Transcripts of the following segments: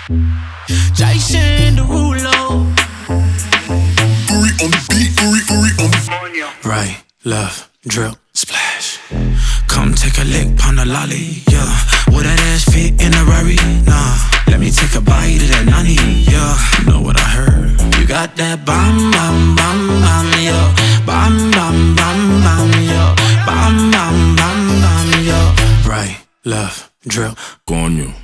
Jason Derulo. Uri on the beat, Uri on the right, left, drip, splash. Come take a lick, pon the lolly, yeah. Will that ass fit in a Rari? Nah, let me take a bite of that nani, yeah. You know what I heard? You got that bam, bam, bam, bam, yeah. Bam, bam, bam, bam, yeah. Bam, bam, bam, bam, yeah. Right, left, drip, coño.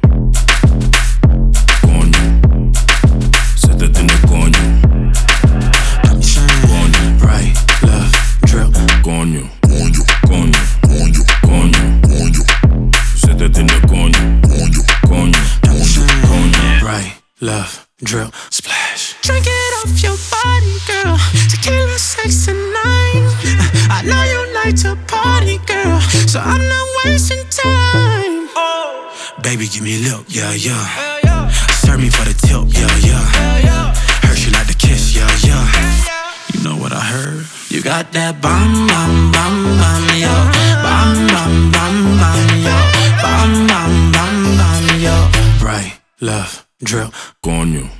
Coño. Se te tiene coño. I'm saying, Coño. right, left, drip, Coño. coño, Coño. coño, Coño. coño, Se te tiene coño. coño, Coño. I'm saying, Coño. right, left, drip, splash. Drink it off your body, girl. Tequila, sex, tonight. I know you like to party, girl, so I'm not wasting time. Baby, give me a lip, yeah, yeah. Serve me for the tip, yeah, yeah. Heard she like to kiss, yeah, yeah. You know what I heard? You got that bam, bam, bam, bam, yeah. Bam, bam, bam, bam, yeah. Bam, bam, bam, bam, yeah. Right, left, drip, Coño.